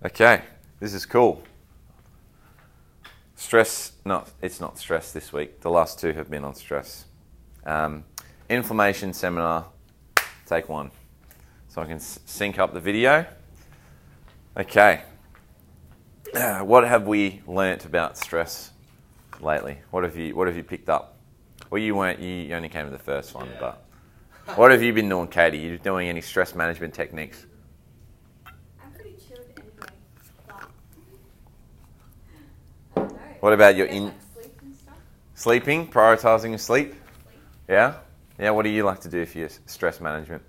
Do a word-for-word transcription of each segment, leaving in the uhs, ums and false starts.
Okay, this is cool. Stress, not, it's not stress this week. The last two have been on stress. Um, inflammation seminar, take one. So I can s- sync up the video. Okay. Uh, what have we learnt about stress lately? What have you What have you picked up? Well, you weren't. You only came to the first one, Yeah. but what have you been doing, Katie? You doing any stress management techniques? I'm pretty chilled anyway, but I don't know. What about your I guess, in like, sleep and stuff? sleeping? Prioritizing your sleep? Sleep. Yeah. Yeah. What do you like to do for your s- stress management?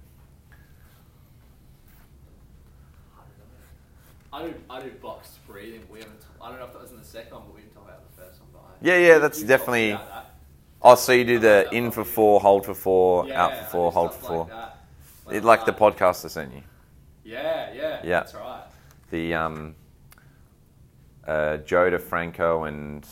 I do, I do boxed breathing. We haven't. T- I don't know if that was in the second one, but we didn't talk about the first one. But I, Yeah, yeah, that's we definitely- talked about that. Oh, so you do the in for four, hold for four, Yeah, out for four, I do hold for stuff four. Like that. When It, I'm like the like- podcast I sent you. Yeah, yeah, Yeah. That's right. The um, uh, Joe DeFranco and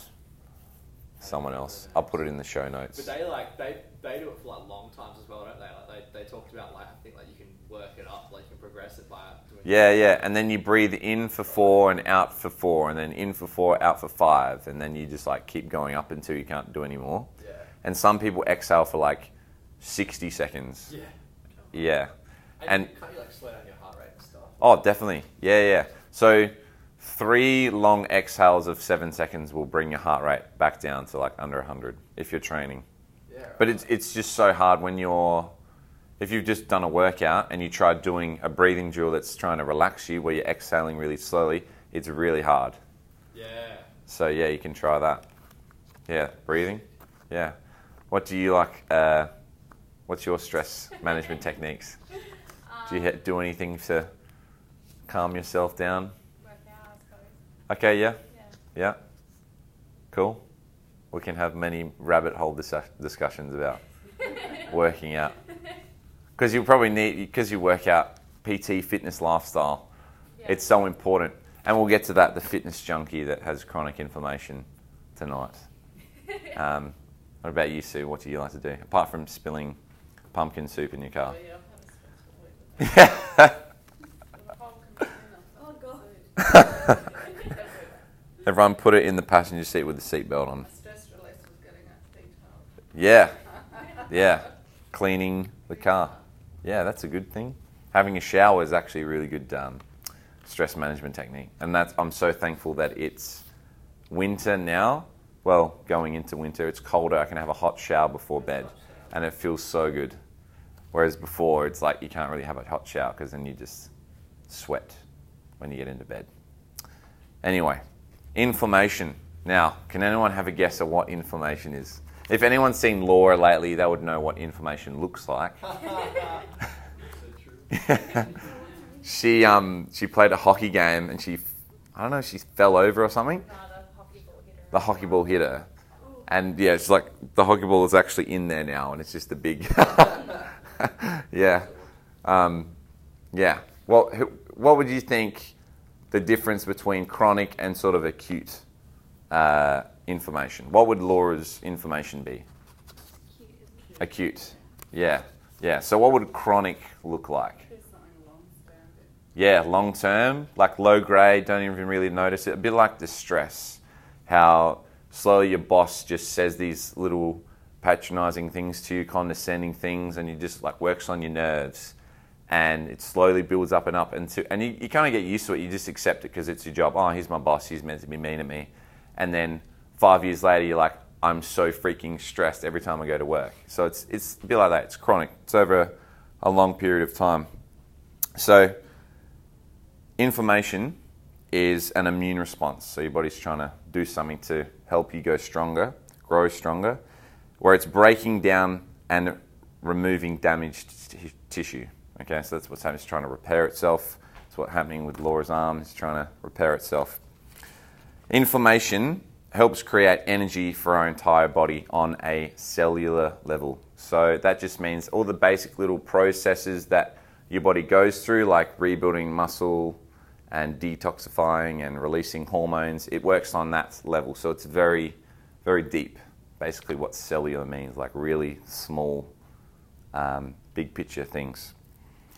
someone else. I'll put it in the show notes. But they like they they do it for like long times as well, don't they? Like they, they talked about like I think like you can work it up, like you can progress it by doing. Yeah, yeah, and then you breathe in for four and out for four, and then in for four, out for five, and then you just like keep going up until you can't do anymore. Yeah. And some people exhale for like sixty seconds. Yeah. Yeah. And, And- can't you like slow down your heart rate and stuff? Oh, definitely. Yeah, yeah. So three long exhales of seven seconds will bring your heart rate back down to like under one hundred if you're training. Yeah. Right. But it's it's just so hard when you're, if you've just done a workout and you try doing a breathing drill that's trying to relax you where you're exhaling really slowly, it's really hard. Yeah. So yeah, you can try that. Yeah, breathing. Yeah. What do you like, uh, what's your stress management techniques? Do you Um, ha- do anything to calm yourself down? Work out, I suppose. Okay, yeah, Yeah. yeah. Cool. We can have many rabbit hole dis- discussions about working out. Because you probably need, because you work out P T, fitness, lifestyle, Yeah. it's so important. And we'll get to that, the fitness junkie that has chronic inflammation tonight. Um, what about you, Sue? What do you like to do? Apart from spilling pumpkin soup in your car. Oh, yeah, I've had a stressful week. Yeah. The whole container Oh, God. of food. Everyone put it in the passenger seat with the seatbelt on. My stress release was getting it detailed. Yeah, yeah. Cleaning the car. Yeah, that's a good thing. Having a shower is actually a really good um, stress management technique. And that's, I'm so thankful that it's winter now. Well, going into winter, it's colder. I can have a hot shower before bed. And it feels so good. Whereas before, it's like you can't really have a hot shower because then you just sweat when you get into bed. Anyway, inflammation. Now, can anyone have a guess at what inflammation is? If anyone's seen Laura lately, they would know what inflammation looks like. So true. she um she played a hockey game and she, I don't know, she fell over or something. No, the hockey ball hitter. The hockey ball hit her. And yeah, it's like the hockey ball is actually in there now and it's just a big... yeah. Um, yeah. Well, who- what would you think the difference between chronic and sort of acute uh, inflammation? What would Laura's inflammation be? Cute, isn't it? Acute. Yeah. Yeah. So what would chronic look like? There's something long standing. Yeah, long term, like low grade, don't even really notice it. A bit like the stress, how slowly your boss just says these little patronizing things to you, condescending things, and you just like works on your nerves. And it slowly builds up and up, and, to, and you, you kind of get used to it. You just accept it because it's your job. Oh, he's my boss. He's meant to be mean at me. And then five years later, you're like, I'm so freaking stressed every time I go to work. So it's it's a bit like that. It's chronic. It's over a, a long period of time. So inflammation is an immune response. So your body's trying to do something to help you go stronger, grow stronger, where it's breaking down and removing damaged t- tissue. Okay, so that's what's happening. It's trying to repair itself. That's what's happening with Laura's arm. It's trying to repair itself. Inflammation helps create energy for our entire body on a cellular level. So that just means all the basic little processes that your body goes through, like rebuilding muscle and detoxifying and releasing hormones, it works on that level. So it's very, very deep, basically what cellular means, like really small, um, big picture things.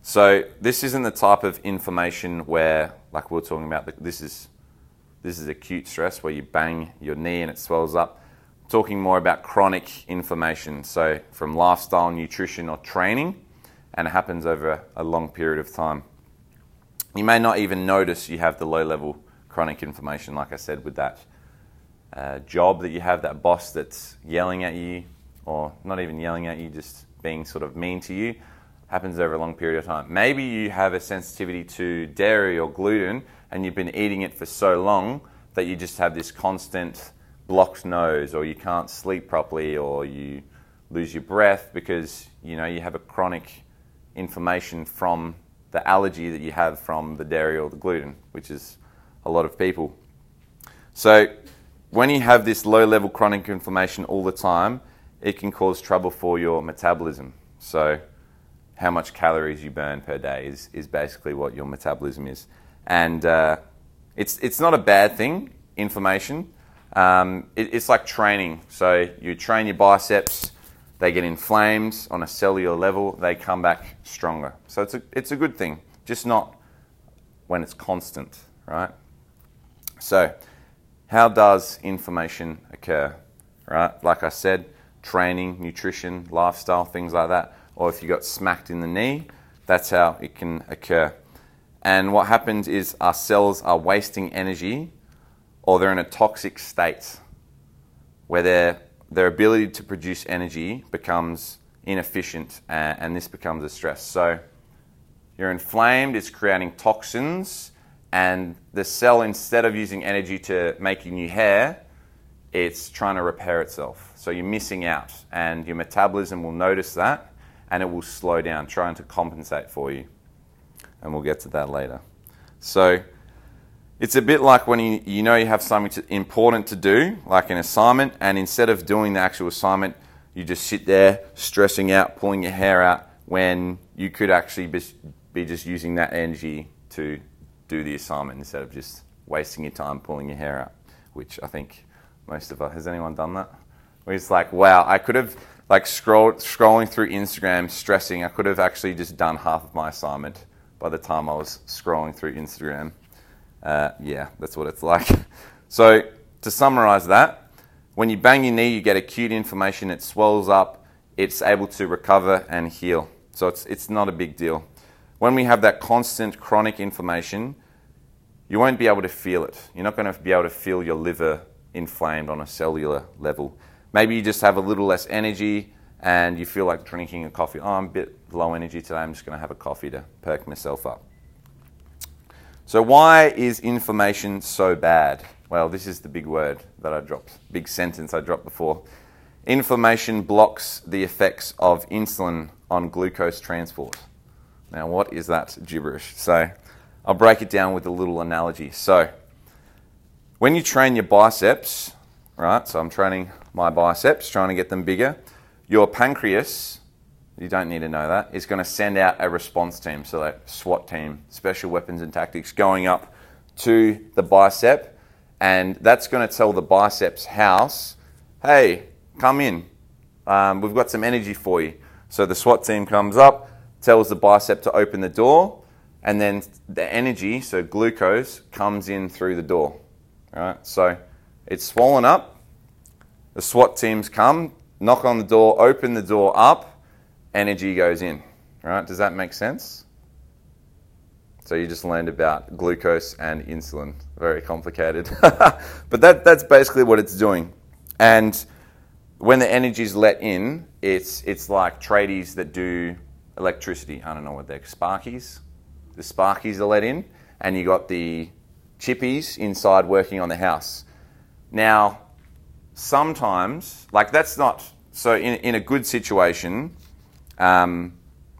So this isn't the type of inflammation where, like we we're talking about, this is this is acute stress where you bang your knee and it swells up. I'm talking more about chronic inflammation, so from lifestyle, nutrition, or training, and it happens over a long period of time. You may not even notice you have the low-level chronic inflammation, like I said, with that uh, job that you have, that boss that's yelling at you, or not even yelling at you, just being sort of mean to you. Happens over a long period of time. Maybe you have a sensitivity to dairy or gluten and you've been eating it for so long that you just have this constant blocked nose, or you can't sleep properly, or you lose your breath because you know you have a chronic inflammation from the allergy that you have from the dairy or the gluten, which is a lot of people. So when you have this low-level chronic inflammation all the time, it can cause trouble for your metabolism. So how much calories you burn per day is, is basically what your metabolism is. And uh, it's, it's not a bad thing, inflammation. Um, it, it's like training. So you train your biceps, they get inflamed on a cellular level, they come back stronger. So it's a, it's a good thing, just not when it's constant, right? So how does inflammation occur, right? Like I said, training, nutrition, lifestyle, things like that. Or if you got smacked in the knee, that's how it can occur. And what happens is our cells are wasting energy, or they're in a toxic state where their their ability to produce energy becomes inefficient, and, and this becomes a stress. So you're inflamed, it's creating toxins, and the cell, instead of using energy to make you new hair, it's trying to repair itself. So you're missing out, and your metabolism will notice that, and it will slow down, trying to compensate for you. And we'll get to that later. So it's a bit like when you, you know you have something to, important to do, like an assignment, and instead of doing the actual assignment, you just sit there stressing out, pulling your hair out, when you could actually be, be just using that energy to do the assignment instead of just wasting your time pulling your hair out, which I think most of us, has anyone done that? Where it's like, wow, I could have, like scroll, scrolling through Instagram, stressing, I could have actually just done half of my assignment by the time I was scrolling through Instagram. Uh, yeah, that's what it's like. So to summarize that, when you bang your knee, you get acute inflammation, it swells up, it's able to recover and heal. So it's, it's not a big deal. When we have that constant chronic inflammation, you won't be able to feel it. You're not going to be able to feel your liver inflamed on a cellular level. Maybe you just have a little less energy and you feel like drinking a coffee. Oh, I'm a bit low energy today, I'm just going to have a coffee to perk myself up. So why is inflammation so bad? Well, this is the big word that I dropped, big sentence I dropped before. Inflammation blocks the effects of insulin on glucose transport. Now, what is that gibberish? So I'll break it down with a little analogy. So when you train your biceps, right, so I'm training my biceps, trying to get them bigger, your pancreas, you don't need to know that, is going to send out a response team, so that SWAT team, Special Weapons and Tactics, going up to the bicep, and that's going to tell the biceps house, hey, come in, um, we've got some energy for you. So the SWAT team comes up, tells the bicep to open the door, and then the energy, so glucose, comes in through the door. All right, so it's swollen up, the SWAT teams come, knock on the door, open the door up, energy goes in. All right, does that make sense? So you just learned about glucose and insulin. Very complicated. But that, that's basically what it's doing. And when the energy is let in, it's, it's like tradies that do electricity. I don't know what they're, sparkies? The sparkies are let in, and you got the chippies inside working on the house. Now, sometimes, like that's not, so in, in a good situation, um,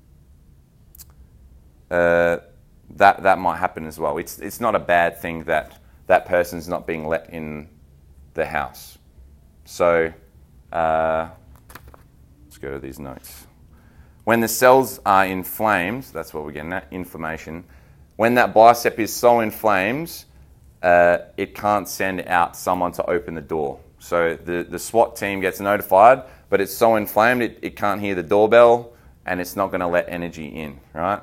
uh, that that might happen as well. It's it's not a bad thing that that person's not being let in the house. So uh, let's go to these notes. When the cells are inflamed, that's what we're getting at, inflammation. When that bicep is so inflamed, uh, it can't send out someone to open the door. So the, the SWAT team gets notified, but it's so inflamed it, it can't hear the doorbell, and it's not going to let energy in, right?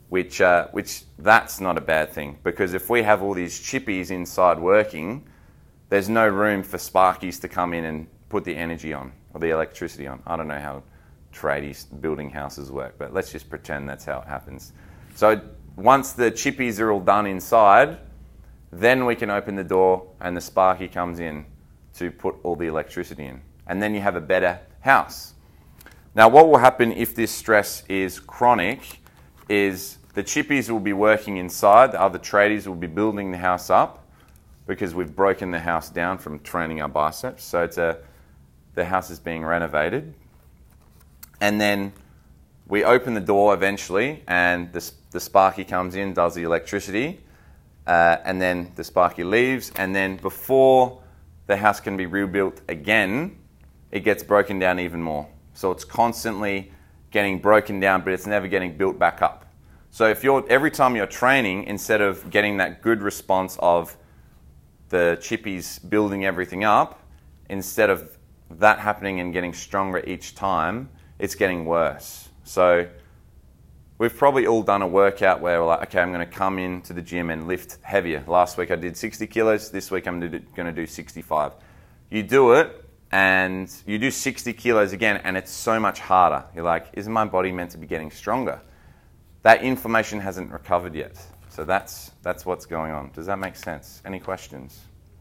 which, uh, which that's not a bad thing, because if we have all these chippies inside working, there's no room for sparkies to come in and put the energy on or the electricity on. I don't know how tradies building houses work, but let's just pretend that's how it happens. So once the chippies are all done inside, then we can open the door and the sparky comes in to put all the electricity in. And then you have a better house. Now what will happen if this stress is chronic is the chippies will be working inside, the other tradies will be building the house up, because we've broken the house down from training our biceps. So it's a, the house is being renovated. And then we open the door eventually and the, the sparky comes in, does the electricity, uh, and then the sparky leaves. And then before the house can be rebuilt again, it gets broken down even more. So it's constantly getting broken down, but it's never getting built back up. So if you're, every time you're training, instead of getting that good response of the chippies building everything up, instead of that happening and getting stronger each time, it's getting worse. So we've probably all done a workout where we're like, okay, I'm going to come into the gym and lift heavier. Last week I did sixty kilos. This week I'm going to do sixty-five. You do it and you do sixty kilos again and it's so much harder. You're like, isn't my body meant to be getting stronger? That information hasn't recovered yet. So that's, that's what's going on. Does that make sense? Any questions?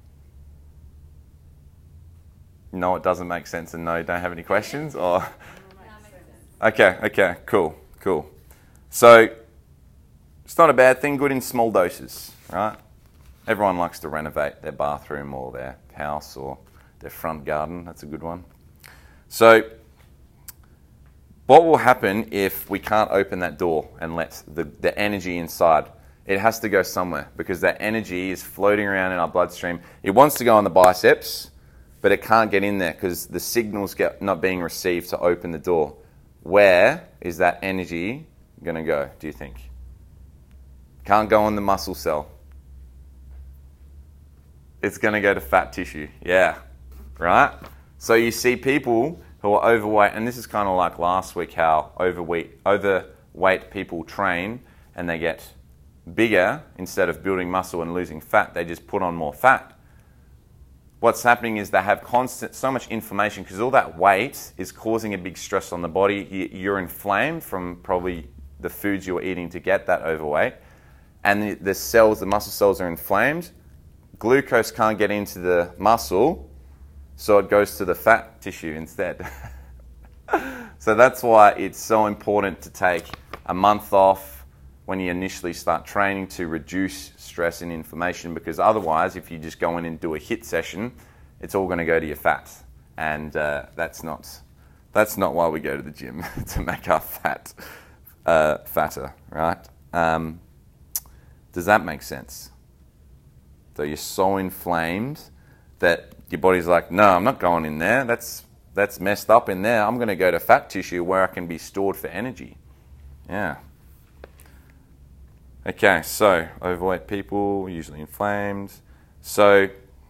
No, it doesn't make sense, and no, you don't have any questions? Or okay, okay, cool, cool. So it's not a bad thing, good in small doses, right? Everyone likes to renovate their bathroom or their house or their front garden. That's a good one. So what will happen if we can't open that door and let the, the energy inside? It has to go somewhere, because that energy is floating around in our bloodstream. It wants to go on the biceps, but it can't get in there because the signals get not being received to open the door. Where is that energy going to go, do you think? Can't go on the muscle cell. It's going to go to fat tissue. Yeah, right? So you see people who are overweight, and this is kind of like last week how overweight, overweight people train and they get bigger. Instead of building muscle and losing fat, they just put on more fat. What's happening is they have constant, so much information, because all that weight is causing a big stress on the body. You're inflamed from probably the foods you're eating to get that overweight. And the, the cells, the muscle cells are inflamed. Glucose can't get into the muscle, so it goes to the fat tissue instead. So that's why it's so important to take a month off when you initially start training to reduce stress and inflammation, because otherwise, if you just go in and do a HIIT session, it's all going to go to your fat, and uh, that's not that's not why we go to the gym, to make our fat uh, fatter, right? Um, does that make sense? So you're so inflamed that your body's like, no, I'm not going in there. That's that's messed up in there. I'm going to go to fat tissue where I can be stored for energy. Yeah. Okay, so overweight people, usually inflamed. So,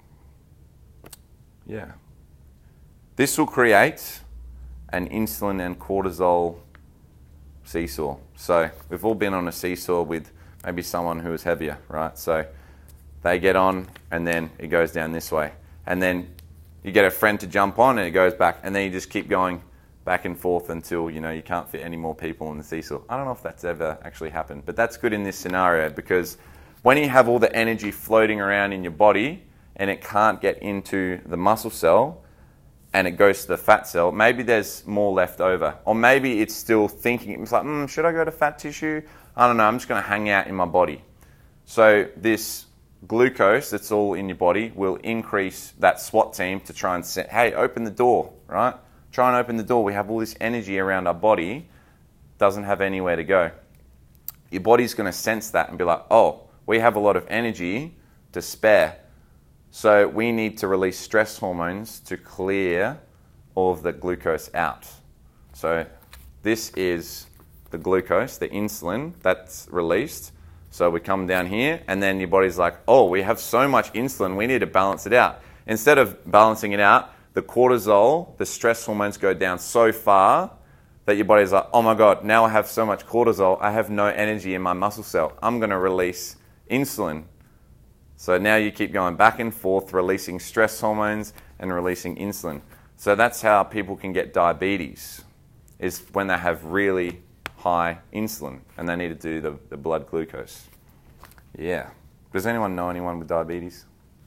yeah. This will create an insulin and cortisol seesaw. So we've all been on a seesaw with maybe someone who is heavier, right? So they get on and then it goes down this way. And then you get a friend to jump on and it goes back. And then you just keep going back and forth until, you know, you can't fit any more people on the seesaw. I don't know if that's ever actually happened, but that's good in this scenario, because when you have all the energy floating around in your body and it can't get into the muscle cell and it goes to the fat cell, maybe there's more left over. Or maybe it's still thinking, it's like, mm, should I go to fat tissue? I don't know, I'm just going to hang out in my body. So this glucose that's all in your body will increase that SWAT team to try and say, hey, open the door, right? Try and open the door. We have all this energy around our body, doesn't have anywhere to go. Your body's going to sense that and be like, oh, we have a lot of energy to spare. So we need to release stress hormones to clear all of the glucose out. So this is the glucose, the insulin that's released. So we come down here and then your body's like, oh, we have so much insulin, we need to balance it out. Instead of balancing it out, the cortisol, the stress hormones go down so far that your body's like, oh my God, now I have so much cortisol, I have no energy in my muscle cell. I'm going to release insulin. So now you keep going back and forth, releasing stress hormones and releasing insulin. So that's how people can get diabetes, is when they have really high insulin and they need to do the, the blood glucose. Yeah. Does anyone know anyone with diabetes?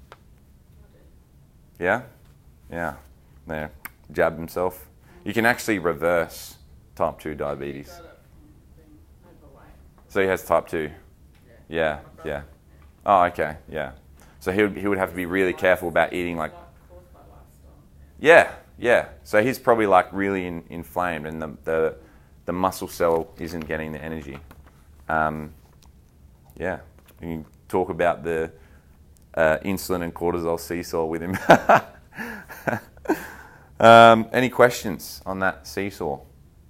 Yeah? Yeah. There. Jab himself. You can actually reverse type two diabetes. Got it from being overweight. So he has type two. Yeah, yeah. Oh, okay, yeah. So he would, he would have to be really careful about eating like... Caused by lifestyle. Yeah, yeah. So he's probably like really in, inflamed and the, the the muscle cell isn't getting the energy. Um, yeah. You can talk about the uh, insulin and cortisol seesaw with him. um, any questions on that seesaw?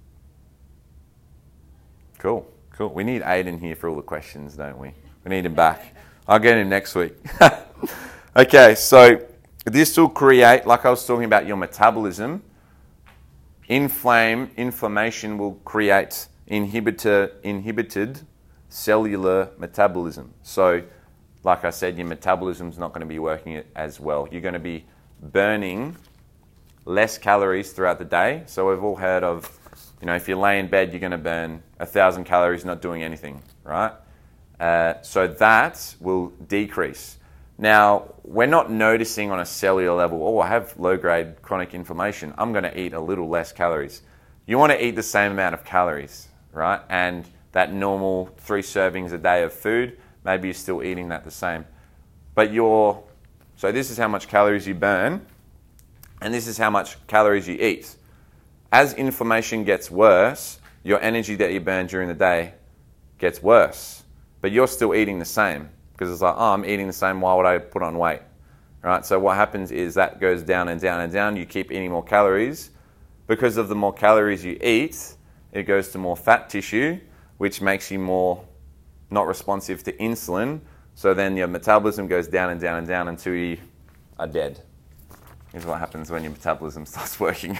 Cool, cool. We need Aiden here for all the questions, don't we? We need him back. I'll get him next week. Okay, so this will create, like I was talking about your metabolism, inflame, inflammation will create inhibitor, inhibited cellular metabolism. So, like I said, your metabolism's not going to be working as well. You're going to be burning less calories throughout the day. So we've all heard of, you know, if you lay in bed, you're going to burn a thousand calories not doing anything, right? Uh, so that will decrease. Now, we're not noticing on a cellular level, oh, I have low-grade chronic inflammation. I'm going to eat a little less calories. You want to eat the same amount of calories, right? And that normal three servings a day of food, maybe you're still eating that the same. But you're, so this is how much calories you burn, and this is how much calories you eat. As inflammation gets worse, your energy that you burn during the day gets worse, but you're still eating the same. Because it's like, oh, I'm eating the same, why would I put on weight? Right? So what happens is that goes down and down and down. You keep eating more calories. Because of the more calories you eat, it goes to more fat tissue, which makes you more not responsive to insulin. So then your metabolism goes down and down and down until you are dead. Here's what happens when your metabolism starts working.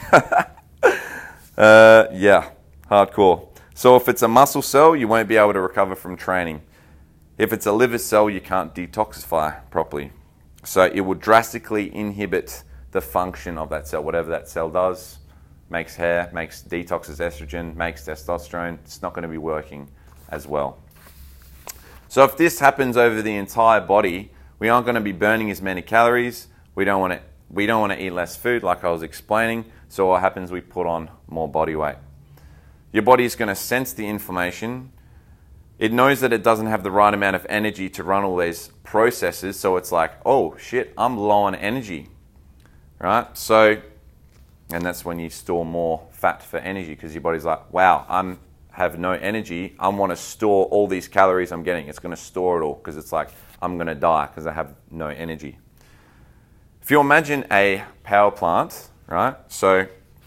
uh, yeah, hardcore. So if it's a muscle cell, you won't be able to recover from training. If it's a liver cell, you can't detoxify properly. So it will drastically inhibit the function of that cell. Whatever that cell does, makes hair, makes detoxes estrogen, makes testosterone, it's not going to be working as well. So if this happens over the entire body, we aren't going to be burning as many calories. We don't want to, we don't want to eat less food, like I was explaining. So what happens, we put on more body weight. Your body is going to sense the inflammation. It knows that it doesn't have the right amount of energy to run all these processes, so it's like, oh shit, I'm low on energy, right? So, and that's when you store more fat for energy, because your body's like, wow, I have no energy, I want to store all these calories I'm getting. It's going to store it all, because it's like, I'm going to die because I have no energy. If you imagine a power plant, right? So,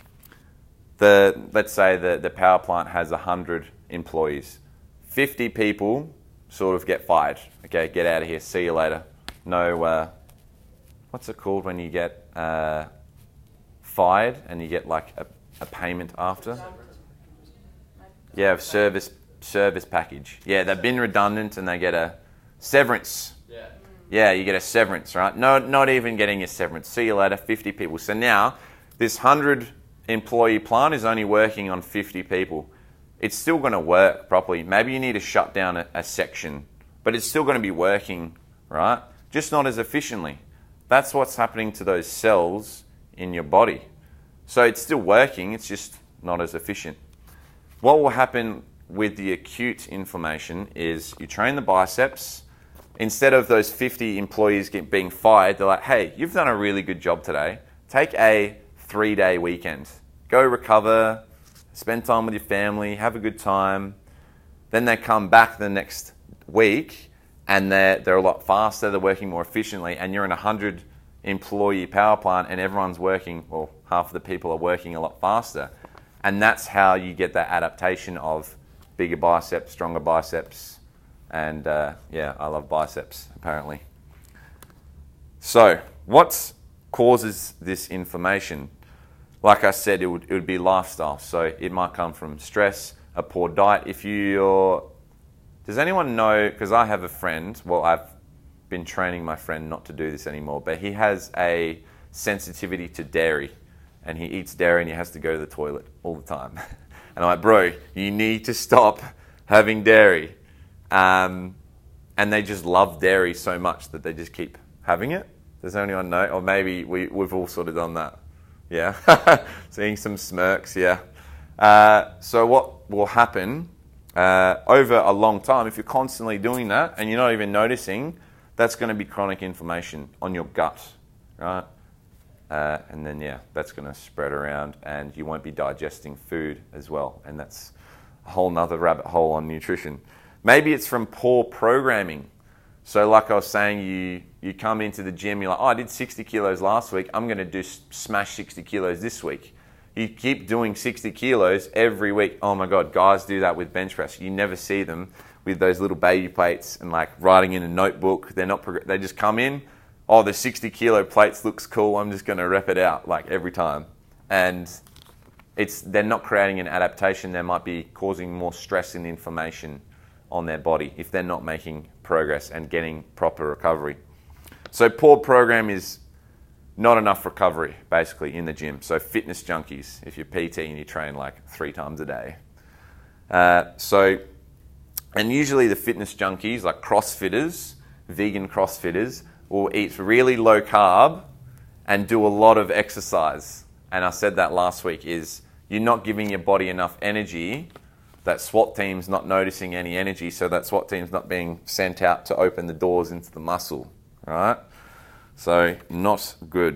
the let's say the, the power plant has one hundred employees. fifty people sort of get fired. Okay, get out of here. See you later. No, uh, what's it called when you get uh, fired and you get like a, a payment after? Yeah, service service package. Yeah, they've been redundant and they get a severance. Yeah. Yeah, you get a severance, right? No, not even getting a severance. See you later. fifty people. So now this one hundred employee plant is only working on fifty people. It's still going to work properly. Maybe you need to shut down a, a section, but it's still going to be working, right? Just not as efficiently. That's what's happening to those cells in your body. So it's still working, it's just not as efficient. What will happen with the acute inflammation is you train the biceps. Instead of those fifty employees get, being fired, they're like, hey, you've done a really good job today. Take a three-day weekend. Go recover, spend time with your family, have a good time. Then they come back the next week and they're, they're a lot faster, they're working more efficiently, and you're in a one hundred employee power plant and everyone's working, well, half of the people are working a lot faster. And that's how you get that adaptation of bigger biceps, stronger biceps, and uh, yeah, I love biceps, apparently. So, what causes this inflammation? like I said, it would, it would be lifestyle. So it might come from stress, a poor diet. If you're, does anyone know, because I have a friend, well, I've been training my friend not to do this anymore, but he has a sensitivity to dairy, and he eats dairy and he has to go to the toilet all the time. And I'm like, bro, you need to stop having dairy. Um, and they just love dairy so much that they just keep having it. Does anyone know? Or maybe we, we've all sort of done that. Yeah. Seeing some smirks, yeah. Uh, so what will happen uh, over a long time, if you're constantly doing that and you're not even noticing, that's going to be chronic inflammation on your gut, right? Uh, and then, yeah, that's going to spread around and you won't be digesting food as well. And that's a whole nother rabbit hole on nutrition. Maybe it's from poor programming. So like I was saying, you, you come into the gym, you're like, oh, I did sixty kilos last week. I'm going to do smash sixty kilos this week. You keep doing sixty kilos every week. Oh my God, guys do that with bench press. You never see them with those little baby plates and like writing in a notebook. They're not, prog- they just come in. Oh, the sixty kilo plates looks cool. I'm just going to rep it out like every time. And it's, they're not creating an adaptation. They might be causing more stress and inflammation on their body if they're not making progress and getting proper recovery. So poor program is not enough recovery basically in the gym. So fitness junkies, if you're P T and you train like three times a day. Uh, so, and usually the fitness junkies like CrossFitters, vegan CrossFitters, will eat really low carb and do a lot of exercise. And I said that last week is you're not giving your body enough energy. That SWAT team's not noticing any energy, so that SWAT team's not being sent out to open the doors into the muscle, right? So not good.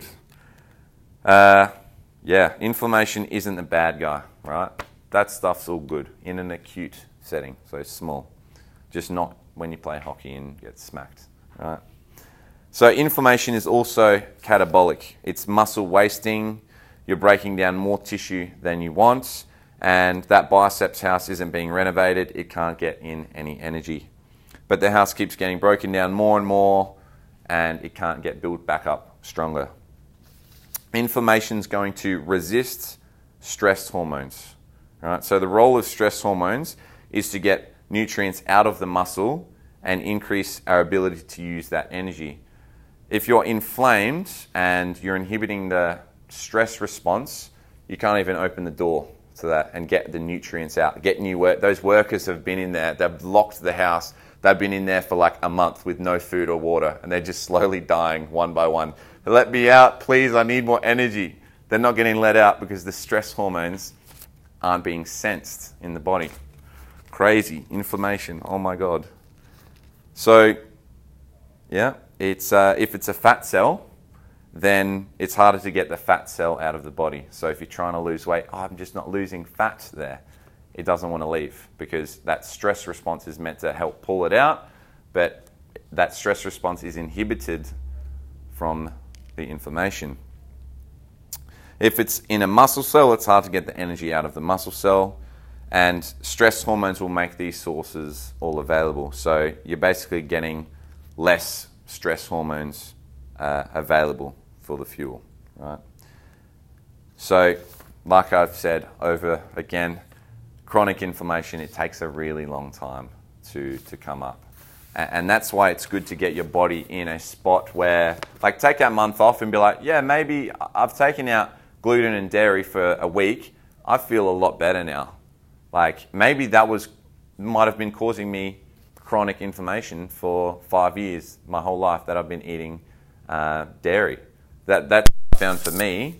Uh, yeah, inflammation isn't a bad guy, right? That stuff's all good in an acute setting, so small. Just not when you play hockey and get smacked, right? So inflammation is also catabolic. It's muscle wasting. You're breaking down more tissue than you want. And that biceps house isn't being renovated. It can't get in any energy. But the house keeps getting broken down more and more, and it can't get built back up stronger. Inflammation is going to resist stress hormones. Right? So the role of stress hormones is to get nutrients out of the muscle and increase our ability to use that energy. If you're inflamed and you're inhibiting the stress response, you can't even open the door to that and get the nutrients out. Get new work. Those workers have been in there. They've locked the house. They've been in there for like a month with no food or water, and they're just slowly dying one by one. Let me out, please. I need more energy. They're not getting let out because the stress hormones aren't being sensed in the body. Crazy inflammation. Oh my God. So, yeah, it's uh, if it's a fat cell, then it's harder to get the fat cell out of the body. So if you're trying to lose weight, oh, I'm just not losing fat there. It doesn't want to leave because that stress response is meant to help pull it out, but that stress response is inhibited from the inflammation. If it's in a muscle cell, it's hard to get the energy out of the muscle cell, and stress hormones will make these sources all available. So you're basically getting less stress hormones uh, available for the fuel, right? So, like I've said over again, chronic inflammation, it takes a really long time to, to come up. And, and that's why it's good to get your body in a spot where, like, take a month off and be like, yeah, maybe I've taken out gluten and dairy for a week. I feel a lot better now. Like, maybe that was, might have been causing me chronic inflammation for five years, my whole life, that I've been eating uh, dairy. That that I found for me,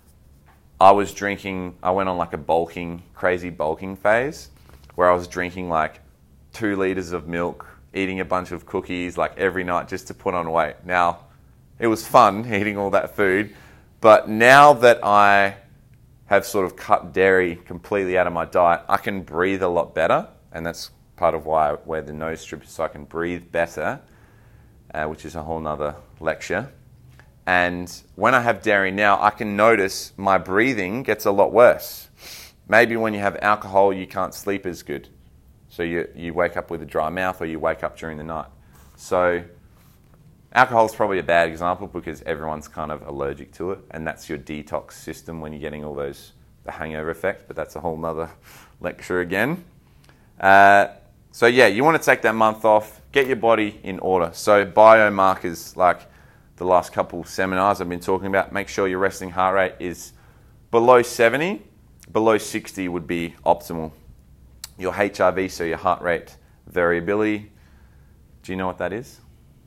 I was drinking, I went on like a bulking, crazy bulking phase where I was drinking like two litres of milk, eating a bunch of cookies like every night just to put on weight. Now, it was fun eating all that food, but now that I have sort of cut dairy completely out of my diet, I can breathe a lot better, and that's part of why I wear the nose strip, so I can breathe better, uh, which is a whole nother lecture. And when I have dairy now, I can notice my breathing gets a lot worse. Maybe when you have alcohol, you can't sleep as good. So you, you wake up with a dry mouth, or you wake up during the night. So Alcohol is probably a bad example because everyone's kind of allergic to it, and that's your detox system when you're getting all those, the hangover effect, but that's a whole nother lecture again. Uh, so yeah, you want to take that month off, get your body in order. So biomarkers, like the last couple seminars I've been talking about, make sure your resting heart rate is below seventy, below sixty would be optimal. Your H R V, so your heart rate variability, do you know what that is?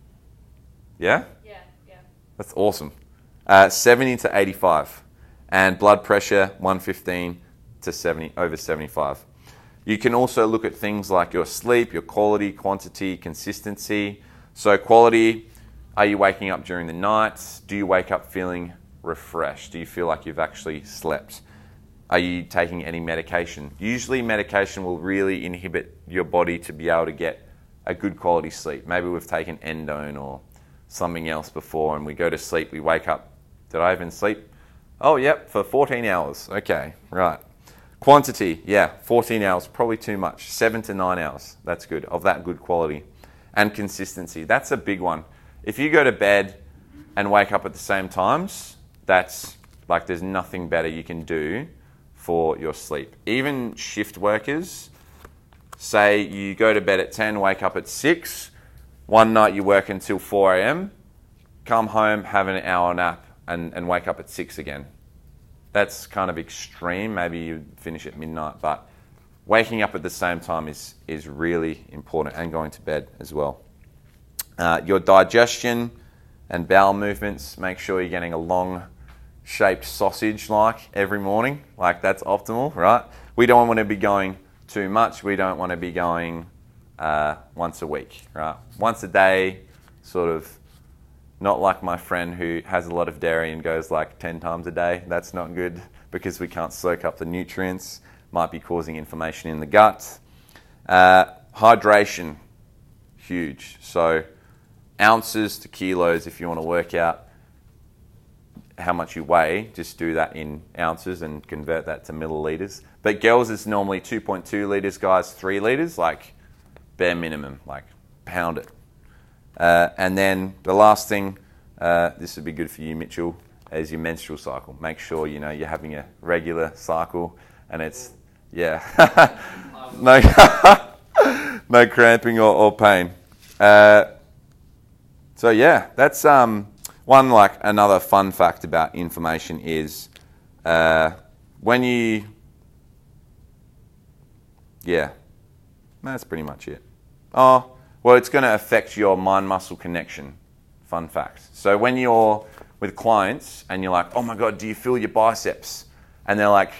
Yeah? Yeah, yeah. That's awesome. Uh, seventy to eighty-five. And blood pressure, one fifteen to seventy, over seventy-five. You can also look at things like your sleep, your quality, quantity, consistency. So quality, are you waking up during the night? Do you wake up feeling refreshed? Do you feel like you've actually slept? Are you taking any medication? Usually medication will really inhibit your body to be able to get a good quality sleep. Maybe we've taken Endone or something else before and we go to sleep, we wake up. Did I even sleep? Oh, yep, for fourteen hours. Okay, right. Quantity, yeah, fourteen hours, probably too much. Seven to nine hours, that's good, of that good quality. And consistency, that's a big one. If you go to bed and wake up at the same times, that's like there's nothing better you can do for your sleep. Even shift workers, say you go to bed at ten, wake up at six, one night you work until four a.m., come home, have an hour nap, and, and wake up at six again. That's kind of extreme. Maybe you finish at midnight, but waking up at the same time is, is really important, and going to bed as well. Uh, your digestion and bowel movements, make sure you're getting a long shaped sausage like every morning. Like that's optimal, right? We don't want to be going too much. We don't want to be going uh, once a week, right? Once a day, sort of not like my friend who has a lot of dairy and goes like ten times a day. That's not good because we can't soak up the nutrients. Might be causing inflammation in the gut. Uh, hydration, huge. So ounces to kilos if you want to work out how much you weigh, just do that in ounces and convert that to milliliters. But girls is normally two point two litres, guys three litres, like bare minimum, like pound it. Uh, and then the last thing, uh, this would be good for you, Mitchell, is your menstrual cycle. Make sure you know you're having a regular cycle, and it's yeah, no, no cramping or, or pain. Uh, so yeah, that's um, one like another fun fact about inflammation is uh, when you yeah, that's pretty much it. Oh. Well, it's going to affect your mind-muscle connection. Fun fact. So when you're with clients and you're like, oh my God, do you feel your biceps? And they're like,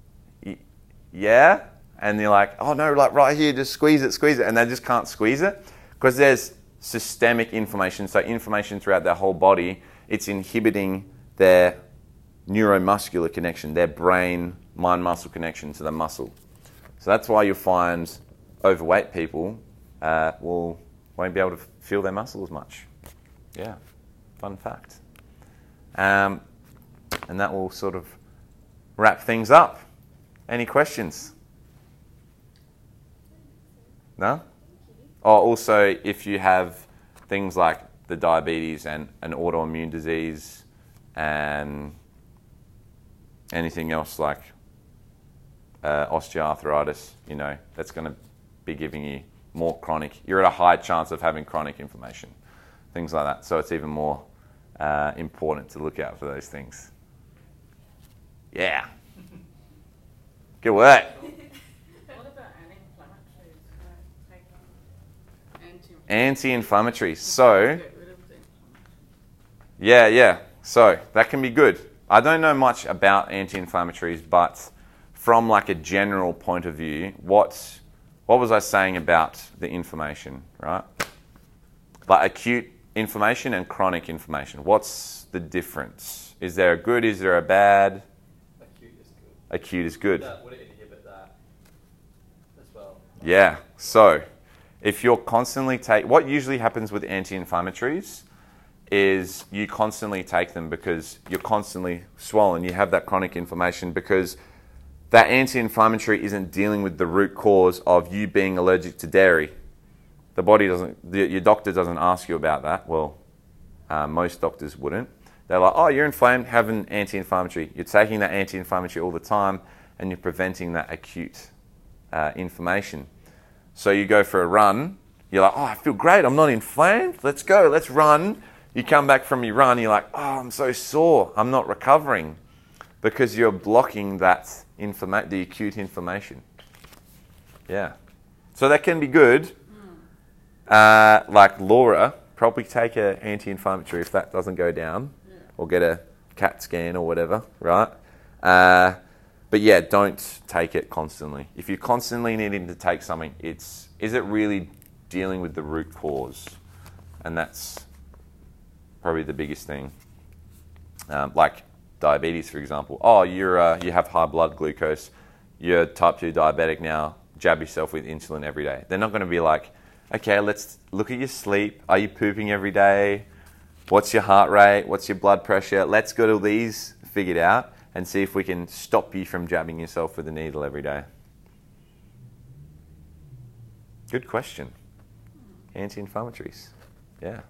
yeah? And they're like, oh no, like right here, just squeeze it, squeeze it. And they just can't squeeze it because there's systemic inflammation. So inflammation throughout their whole body, it's inhibiting their neuromuscular connection, their brain, mind-muscle connection to the muscle. So that's why you'll find overweight people Uh, will won't be able to feel their muscle as much. Yeah, fun fact. Um, and that will sort of wrap things up. Any questions? No? Oh, also, if you have things like the diabetes and an autoimmune disease and anything else like uh, osteoarthritis, you know, that's going to be giving you more chronic, you're at a high chance of having chronic inflammation, things like that. So it's even more uh, important to look out for those things. Yeah. Good work. What about anti-inflammatories? Like taking Anti-inflammatories. So, Get rid of the inflammation. yeah, yeah. So that can be good. I don't know much about anti-inflammatories, but from like a general point of view, what what was I saying about the inflammation, right? Like acute inflammation and chronic inflammation. What's the difference? Is there a good, is there a bad? Acute is good. Acute is good. That, would it inhibit that as well? Yeah. So if you're constantly take, what usually happens with anti-inflammatories is you constantly take them because you're constantly swollen. You have that chronic inflammation because that anti-inflammatory isn't dealing with the root cause of you being allergic to dairy. The body doesn't, the, your doctor doesn't ask you about that. Well, Uh, most doctors wouldn't. They're like, oh, you're inflamed, have an anti-inflammatory. You're taking that anti-inflammatory all the time and you're preventing that acute uh, inflammation. So you go for a run, you're like, oh, I feel great, I'm not inflamed, let's go, let's run. You come back from your run, you're like, oh, I'm so sore, I'm not recovering. Because you're blocking that inflama- the acute inflammation. Yeah. So that can be good. Uh, like Laura, probably take an anti-inflammatory if that doesn't go down. Yeah. Or get a CAT scan or whatever, right? Uh, but yeah, don't take it constantly. If you're constantly needing to take something, it's is it really dealing with the root cause? And that's probably the biggest thing. Um, like diabetes, for example. Oh, you're uh, you have high blood glucose. You're type two diabetic now. Jab yourself with insulin every day. They're not going to be like, okay, let's look at your sleep. Are you pooping every day? What's your heart rate? What's your blood pressure? Let's get all these figured out and see if we can stop you from jabbing yourself with a needle every day. Good question. Anti-inflammatories. Yeah.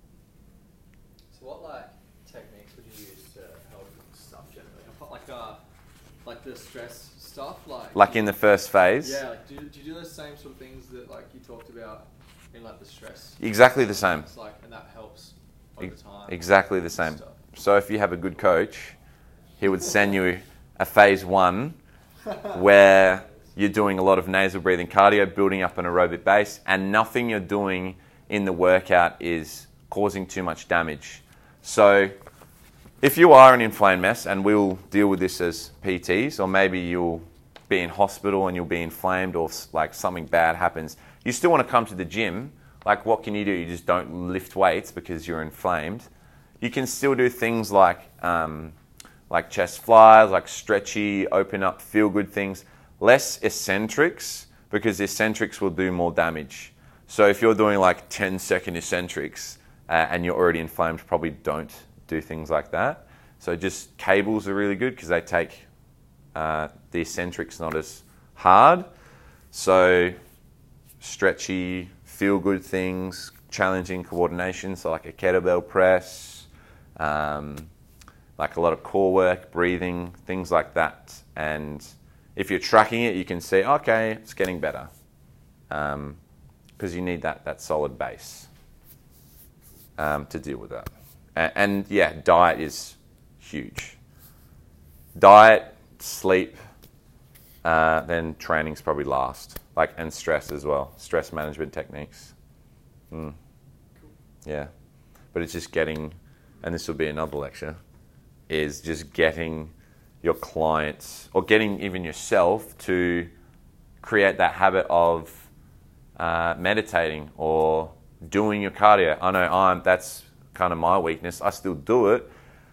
So what like techniques would you use to help with stuff generally? Like uh, like the stress stuff, like Like in the first phase? yeah. Like do, do you do the same sort of things that like you talked about in like the stress? Exactly the same. It's like, and that helps over time. Exactly the same. Stuff. So if you have a good coach, he would send you a phase one where you're doing a lot of nasal breathing cardio, building up an aerobic base, and nothing you're doing in the workout is causing too much damage. So if you are an inflamed mess, and we'll deal with this as P Ts, or maybe you'll be in hospital and you'll be inflamed or like something bad happens, you still want to come to the gym. Like what can you do? You just don't lift weights because you're inflamed. You can still do things like um, like chest flies, like stretchy, open up, feel good things. Less eccentrics, because eccentrics will do more damage. So if you're doing like ten second eccentrics uh, and you're already inflamed, probably don't do things like that. So just cables are really good because they take uh, the eccentrics not as hard. So stretchy, feel good things, challenging coordination, so like a kettlebell press, um, like a lot of core work, breathing, things like that. And if you're tracking it, you can see, okay, it's getting better. Um, because you need that, that solid base um, to deal with that. And, and yeah, diet is huge. Diet, sleep, uh, then training's probably last. Like, and stress as well. Stress management techniques. Mm. Yeah. But it's just getting, and this will be another lecture, is just getting your clients, or getting even yourself to create that habit of uh, meditating or doing your cardio. I know I'm, that's kind of my weakness. I still do it,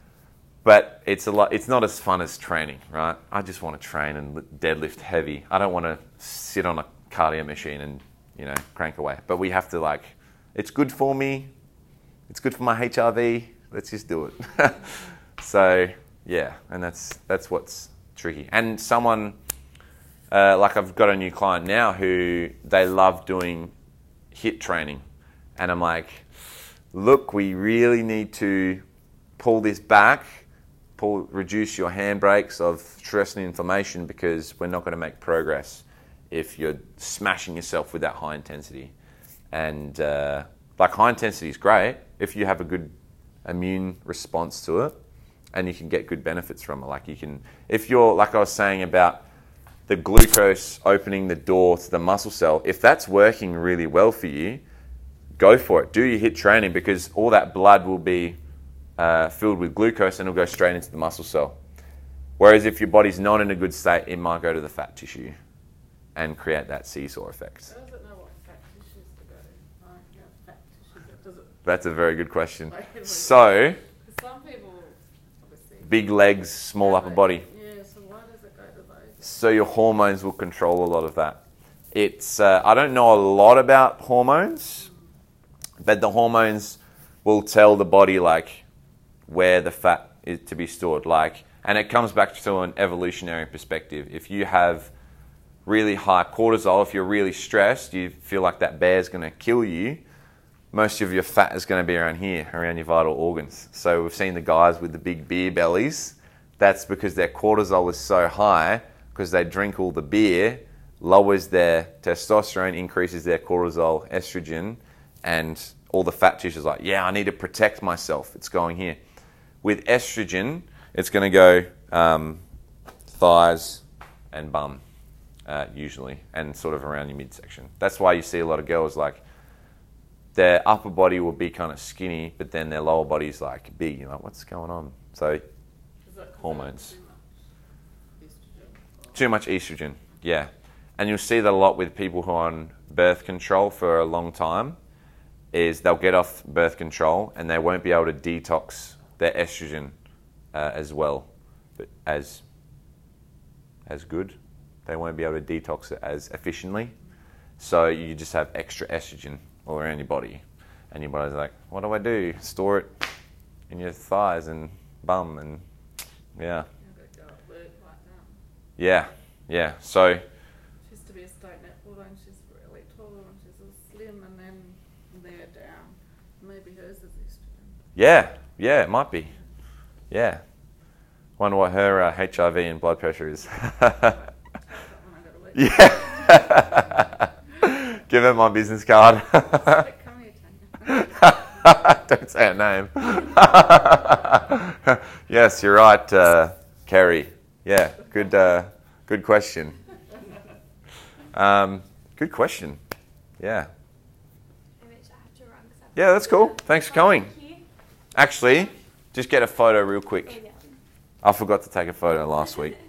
but it's a lot. It's not as fun as training, right? I just want to train and deadlift heavy. I don't want to sit on a cardio machine and, you know, crank away. But we have to, like, it's good for me. It's good for my H R V. Let's just do it. So yeah, and that's that's what's tricky. And someone, uh, like I've got a new client now who they love doing HIIT training. And I'm like, look, we really need to pull this back, pull, reduce your handbrakes of stress and inflammation, because we're not going to make progress if you're smashing yourself with that high intensity. And uh, like high intensity is great if you have a good immune response to it, and you can get good benefits from it. Like you can, if you're, like I was saying about the glucose opening the door to the muscle cell, if that's working really well for you, go for it. Do your HIIT training, because all that blood will be uh, filled with glucose and it'll go straight into the muscle cell. Whereas if your body's not in a good state, it might go to the fat tissue and create that seesaw effect. How does it know what fat tissues to go to? Like, you know, fat tissues, does it? That's a very good question. Like, like, So, some people, obviously. big legs, small upper body. Yeah, so why does it go to those? So your hormones will control a lot of that. It's uh, I don't know a lot about hormones, but the hormones will tell the body like where the fat is to be stored. Like, and it comes back to an evolutionary perspective. If you have really high cortisol, if you're really stressed, you feel like that bear's going to kill you, most of your fat is going to be around here, around your vital organs. So we've seen the guys with the big beer bellies. That's because their cortisol is so high because they drink all the beer, lowers their testosterone, increases their cortisol, estrogen, and all the fat tissue is like, yeah, I need to protect myself. It's going here. With estrogen, it's going to go um, thighs and bum, uh, usually, and sort of around your midsection. That's why you see a lot of girls like, their upper body will be kind of skinny, but then their lower body is like big. You're like, what's going on? So, Is that 'cause hormones. they have too much estrogen? Too much estrogen, yeah. And you'll see that a lot with people who are on birth control for a long time, is they'll get off birth control and they won't be able to detox their estrogen uh, as well, but as, as good. They won't be able to detox it as efficiently. So you just have extra estrogen all around your body. And your body's like, what do I do? Store it in your thighs and bum and yeah. You've got to go at work like that. Yeah, yeah. So She used to be a state netballer and she's really tall and she's all slim and then they're down. Maybe hers is estrogen. yeah, yeah, it might be. Yeah. Wonder what her uh, H I V and blood pressure is. Take that when I go to work. Yeah. Give her my business card. Come here, Tanya. Don't say her name. Yes, you're right, uh, Kerry. Yeah, good, uh, good question. Um, good question. Yeah. Hey, Mitch, I have to run. 'cause I've Yeah, that's cool. Thanks for coming. Here. Actually, just get a photo real Oh, quick. yeah. I forgot to take a photo last week.